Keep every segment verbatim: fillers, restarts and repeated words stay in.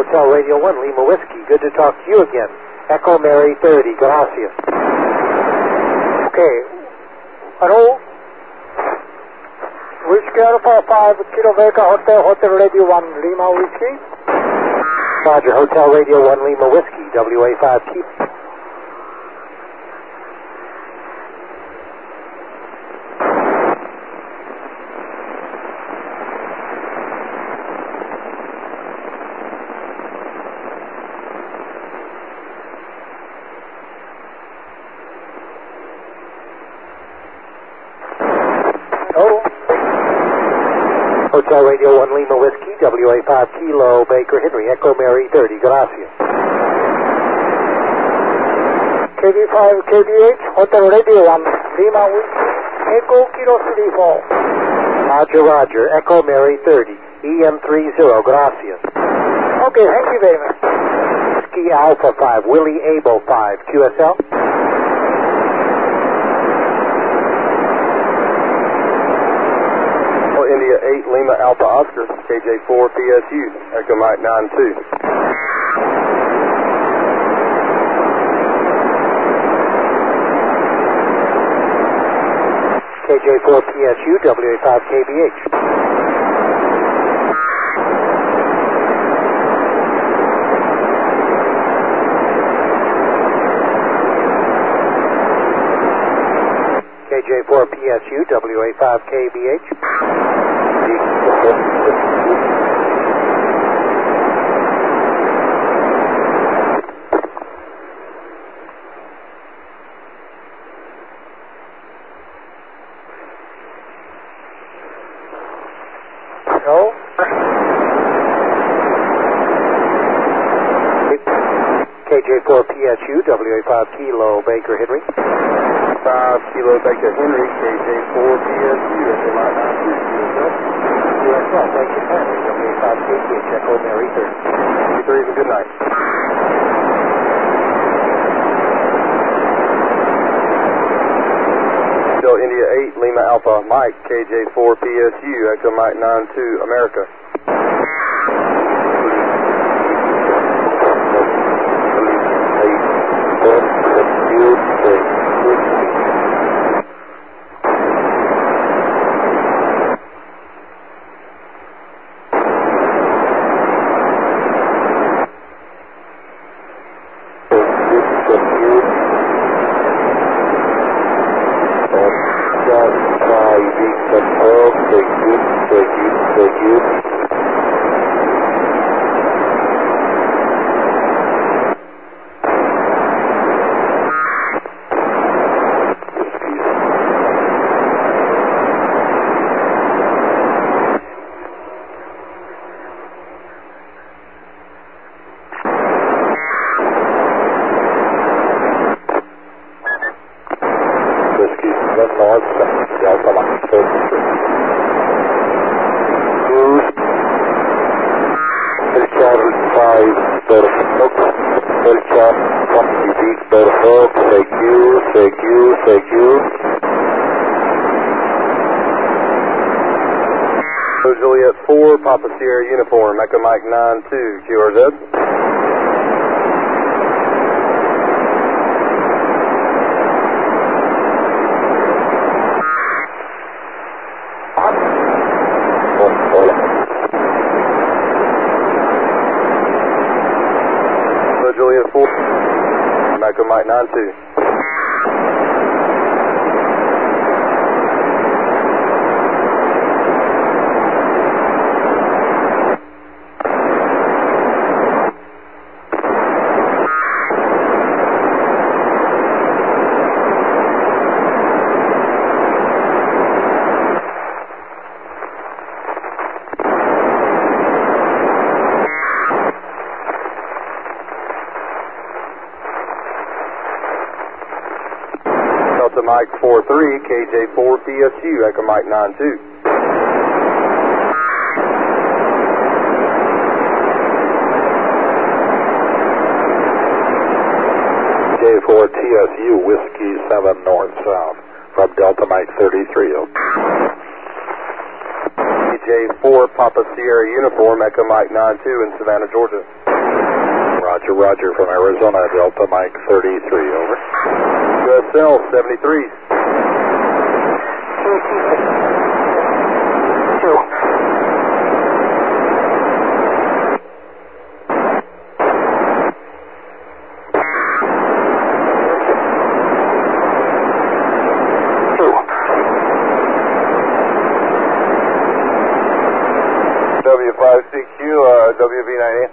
Hotel Radio one, Lima Whiskey. Good to talk to you again. Echo Mary thirty, gracias. Okay. Hello? Whiskey Alpha five, Kilo Vega Hotel, Hotel Radio one, Lima Whiskey. Roger, Hotel Radio one, Lima Whiskey, W A five, keep. Hotel Radio one, Lima Whiskey, W A five, Kilo, Baker Henry, Echo Mary thirty, gracias. K B five, K B H, Hotel Radio one, Lima Whiskey, Echo Kilo three four. Roger, Roger, Echo Mary thirty, E M thirty, gracias. Okay, thank you very much. Whiskey Alpha five, Willie Able five, Q S L. India eight, Lima Alpha Oscar, K J four P S U, Echo Mike nine two. K J four P S U, W A five K B H. K J four P S U, W A five K B H. Hello? K J four P S U, W A five Kilo, Baker Henry. five Kilo Baker Henry, K J four P S U, Echo Mike nine two, U S L, Baker Henry, W A five K B H, Echo Mary thirty. three, and good night. Hotel India eight, Lima Alpha Mike, K J four P S U, Echo Mike nine two, America. Juliet four, Papa Sierra Uniform, Echo Mike nine two, Q R Z. Juliet four, Echo Mike nine two. Delta Mike four three, K J four P S U, Echo Mike nine two. K J four T S U, Whiskey seven North South, from Delta Mike thirty-three. K J four Papa Sierra Uniform, Echo Mike nine two in Savannah, Georgia. Roger, Roger, from Arizona, Delta Mike thirty-three, over. U S L seventy-three. Two. W five C Q, uh, W V ninety.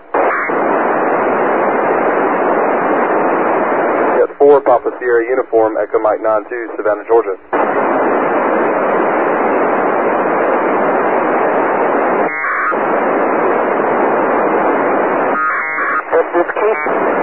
Got four, Papa Sierra uniform, Echo Mike nine two, Savannah, Georgia. This is Keith.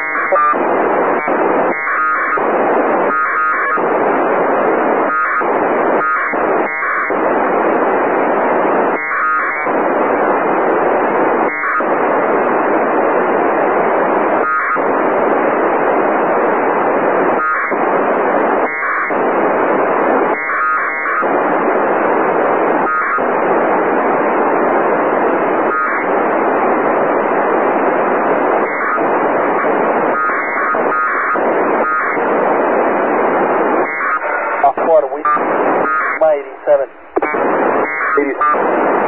What are we? My eighty-seven. eighty-seven.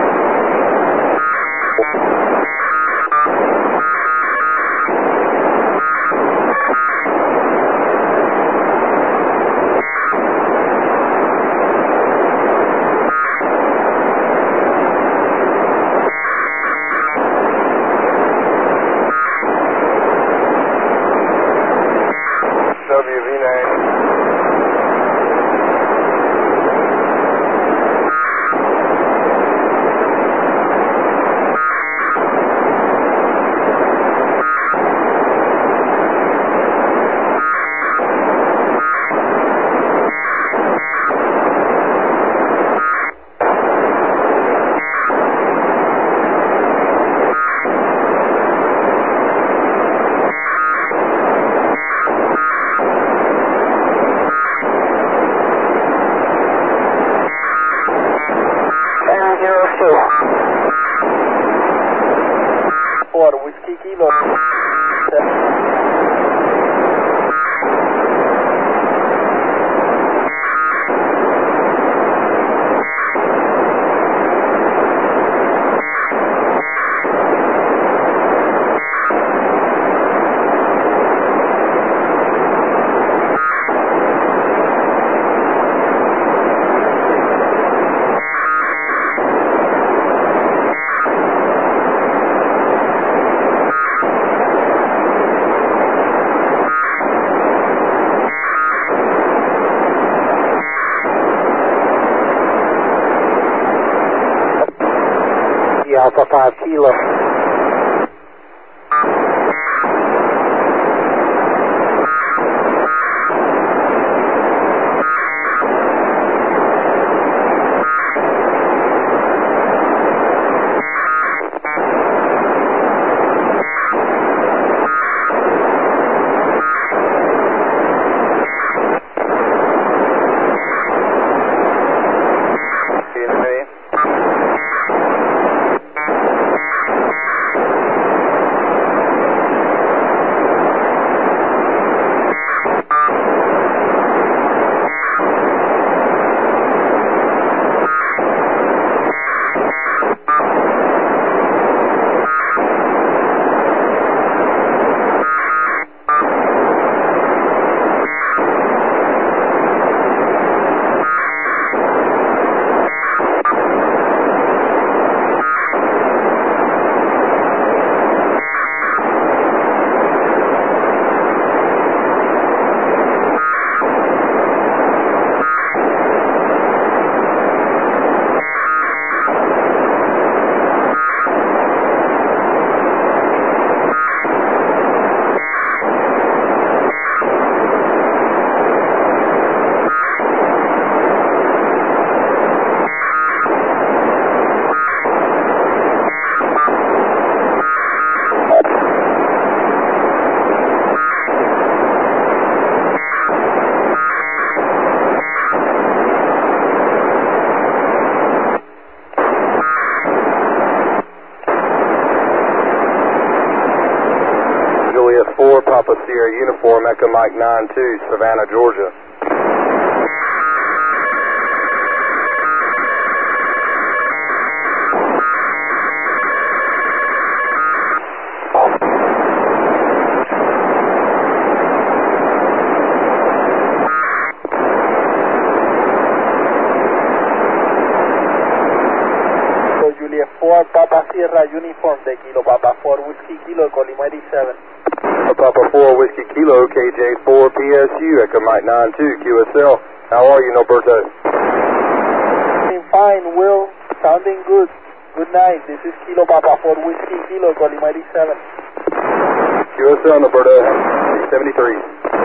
W V nine. Florida Whiskey Kilo. Alpha five Kilo. Papa Sierra Uniform, Echo Mike nine two, Savannah, Georgia. Juliet four, Papa Sierra Uniform de Kilo Papa four, Whiskey Kilo, Colima eighty-seven. Papa four, Whiskey Kilo, K J four, P S U, Echo Mike nine two, Q S L. How are you, Norberto? Doing fine, Will. Sounding good. Good night. This is Kilo Papa four, Whiskey Kilo, Colima eighty-seven. Q S L, Norberto, seventy-three.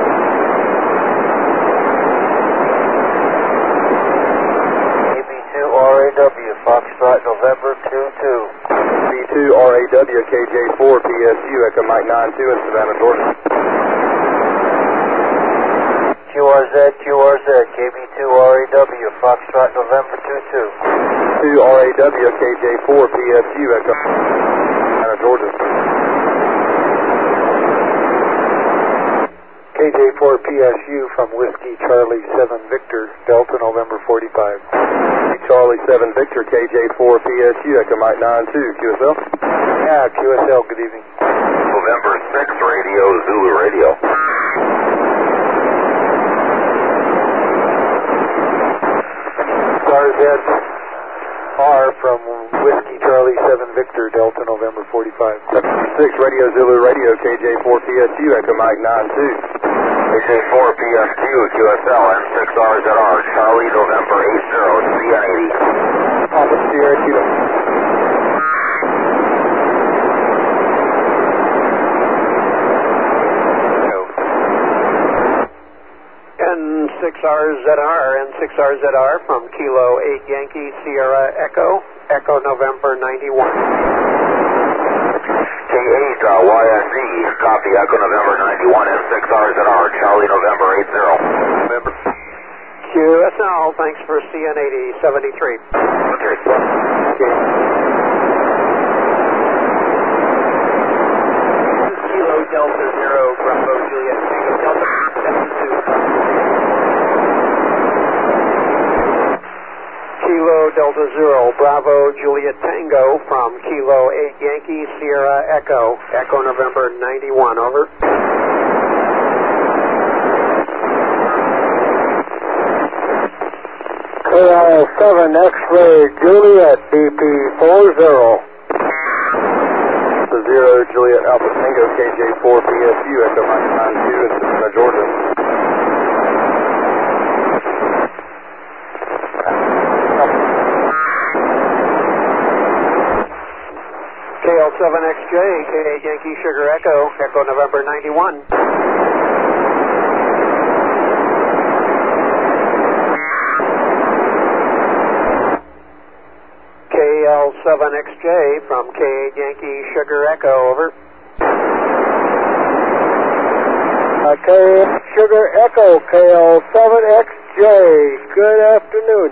R A W, Foxtrot, November two two. B two R A W, K J four, P S U, Echo Mike nine two in Savannah, Georgia. Q R Z, Q R Z, K B two R A W, Foxtrot, November two two. two R A W, K J four, P S U, Echo Savannah, Georgia. K J four, P S U from Whiskey Charlie seven Victor, Delta, November forty-five. Charlie seven Victor, K J four, P S U, Echo Mike nine two, Q S L? Yeah, Q S L, good evening. November six, Radio, Zulu Radio. R Z R from Whiskey Charlie seven Victor, Delta, November forty-five. six, Radio, Zulu Radio, K J four, P S U, Echo Mike nine two. K J four, P S Q, Q S L, M six R Z R, Charlie, November eight zero, C N eighty. Papa Sierra, Kilo. N six R Z R, N six R Z R from Kilo eight Yankee Sierra Echo, Echo November ninety-one. K eight uh, Y S E, copy, Echo November ninety-one, N six R Z R, Charlie, November eight zero. November. Q S L, thanks for C N eighty, seventy-three. Okay. Okay. Kilo Delta Zero, Bravo Juliet, Tango Delta seventy-two. Kilo Delta Zero, Bravo Juliet Tango from Kilo eight Yankee Sierra Echo, Echo November ninety-one, over. K I seven X-ray Juliet, B P four zero. The zero, Juliet Alpha Tango, K J four, P S U, Echo Mike nine two in Savannah, Georgia. K L seven X J, K eight Yankee Sugar Echo, Echo November ninety-one. K L seven X J from K eight Yankee Sugar Echo, over. Uh, K Sugar Echo, K L seven X J, good afternoon.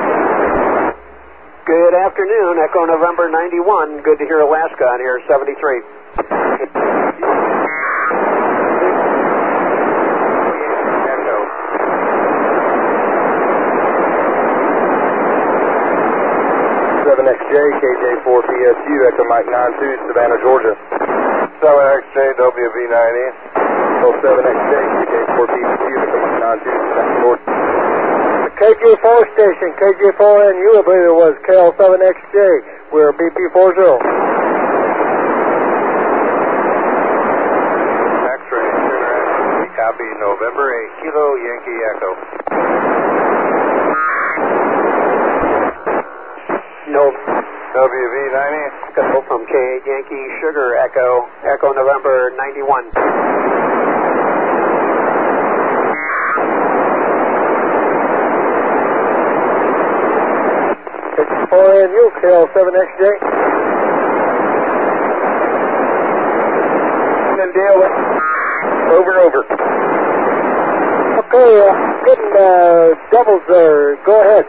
Good afternoon, Echo November ninety-one. Good to hear Alaska on here, seventy-three. seven X J, K J four, P S U, Echo Mike nine two, Savannah, Georgia. seven X J, W V ninety. seven X J, K J four, P S U, Echo Mike nine two, Savannah, Georgia. The K J four station, K J four N U, I believe it was K L seven X J. We're B P four zero. X-ray, Sugar Echo, copy, November eight, Kilo Yankee Echo. No. W V ninety. Echo from K eight Yankee Sugar Echo, Echo November ninety-one. K J four N U, K L seven X J. And Dale, over, over. Okay, uh, getting uh, doubles there. Go ahead.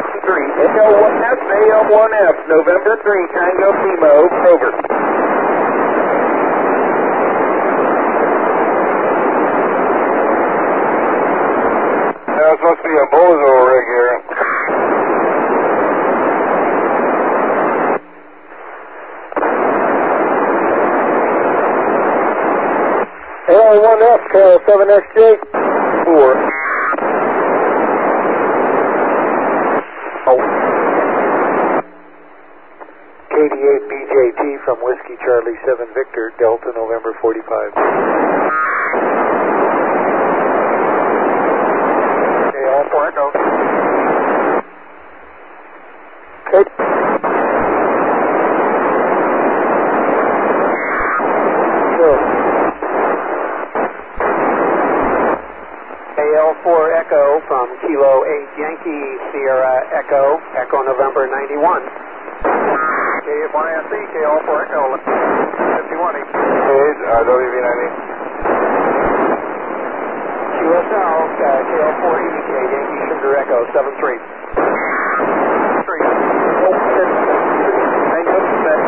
A L one F, A L one F, November three, Tango Limo, over. Yeah, it's supposed to be a bozo rig here. L one F, K L seven X J. Four. Oh. K D eight B J T from Whiskey Charlie seven Victor, Delta November forty-five. K L four Echo. Okay. K L four Echo from Kilo eight Yankee Sierra Echo, Echo November ninety-one. K eight one A N C, K L four Echo, fifty-one E. K eight, uh, W V ninety. Q S L, uh, K L four E, K Yankee Sugar Echo, seven three. Three. I noticed that.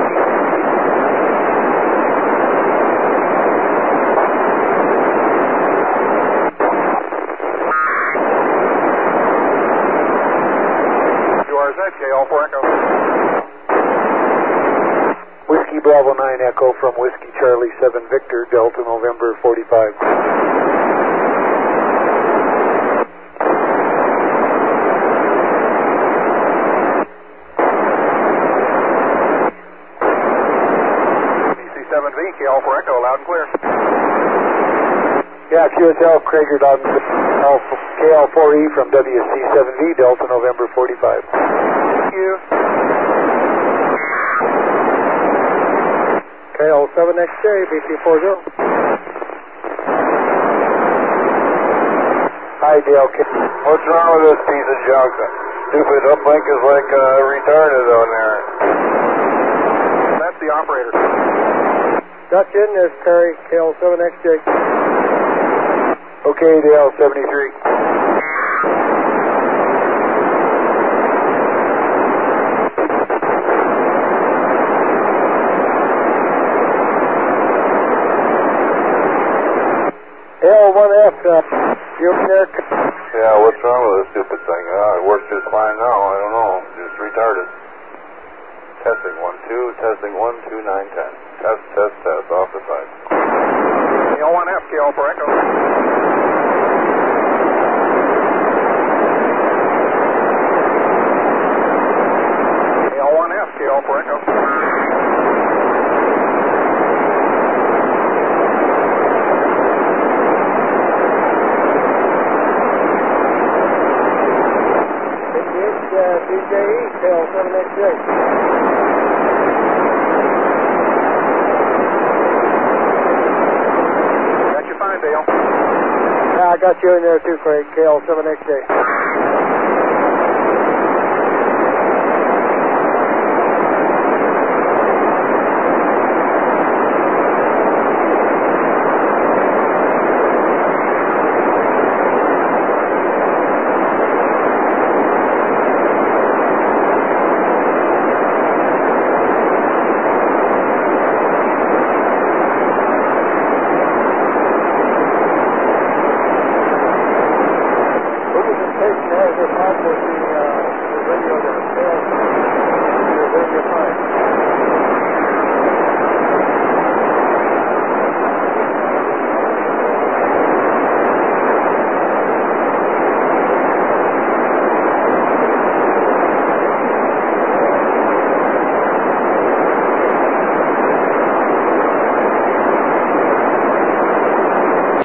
K L four Echo. Whiskey Bravo nine Echo from Whiskey Charlie seven Victor, Delta November forty-five. B C seven V, K L four Echo, loud and clear. Yeah, Q S L, Krager Dodden, K L four E from W C seven V, Delta November forty-five. Thank you. K L seven X J, B T four zero. Hi, Dale. What's wrong with this piece of junk? Stupid uplink is like uh, retarded on there. That's the operator. Got you in there, Terry, K L seven X J. Okay, Dale, seventy-three. L one F, uh, you in there? Yeah, what's wrong with this stupid thing? Uh, it works just fine now. I don't know. Just retarded. Testing one, two, testing one, two, nine, ten. Test, test, test. Off the side. K L one F, K L four Echo. K L one F, K L four Echo. B J E, K L seven X J. Got you fine, Dale. Yeah, I got you in there too, Craig, K L seven X J.